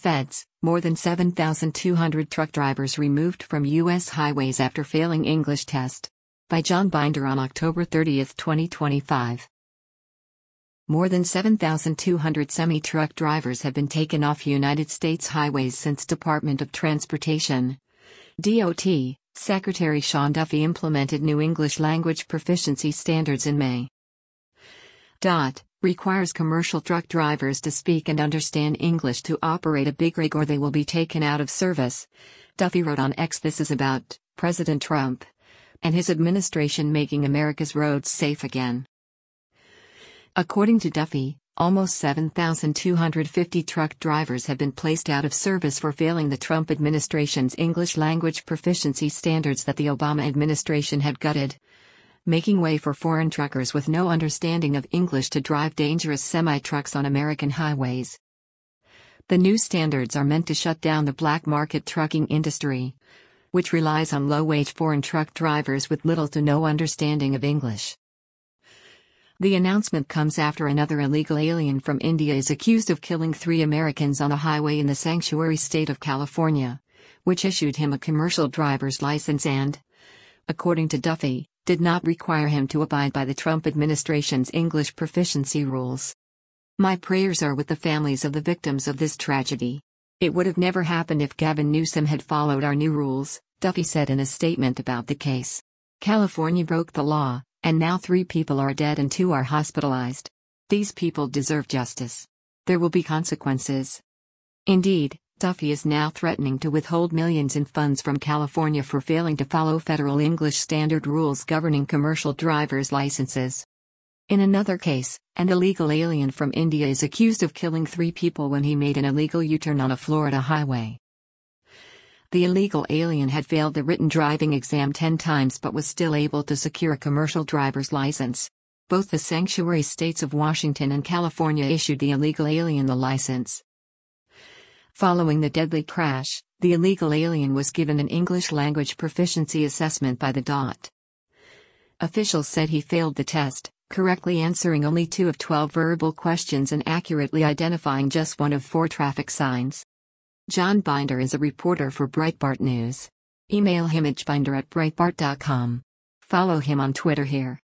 Feds, more than 7,200 truck drivers removed from U.S. highways after failing English test. By John Binder on October 30, 2025. More than 7,200 semi-truck drivers have been taken off United States highways since Department of Transportation (DOT) Secretary Sean Duffy implemented new English language proficiency standards in May. DOT requires commercial truck drivers to speak and understand English to operate a big rig or they will be taken out of service. Duffy wrote on X, "This is about President Trump and his administration making America's roads safe again." According to Duffy, almost 7,250 truck drivers have been placed out of service for failing the Trump administration's English language proficiency standards that the Obama administration had gutted, making way for foreign truckers with no understanding of English to drive dangerous semi-trucks on American highways. The new standards are meant to shut down the black market trucking industry, which relies on low-wage foreign truck drivers with little to no understanding of English. The announcement comes after another illegal alien from India is accused of killing 3 Americans on a highway in the sanctuary state of California, which issued him a commercial driver's license and, according to Duffy, did not require him to abide by the Trump administration's English proficiency rules. "My prayers are with the families of the victims of this tragedy. It would have never happened if Gavin Newsom had followed our new rules," Duffy said in a statement about the case. "California broke the law, and now 3 people are dead and 2 are hospitalized. These people deserve justice. There will be consequences." Indeed, Duffy is now threatening to withhold millions in funds from California for failing to follow federal English standard rules governing commercial driver's licenses. In another case, an illegal alien from India is accused of killing 3 people when he made an illegal U-turn on a Florida highway. The illegal alien had failed the written driving exam 10 times but was still able to secure a commercial driver's license. Both the sanctuary states of Washington and California issued the illegal alien the license. Following the deadly crash, the illegal alien was given an English language proficiency assessment by the DOT. Officials said he failed the test, correctly answering only 2 of 12 verbal questions and accurately identifying just 1 of 4 traffic signs. John Binder is a reporter for Breitbart News. Email him at binder@breitbart.com. Follow him on Twitter here.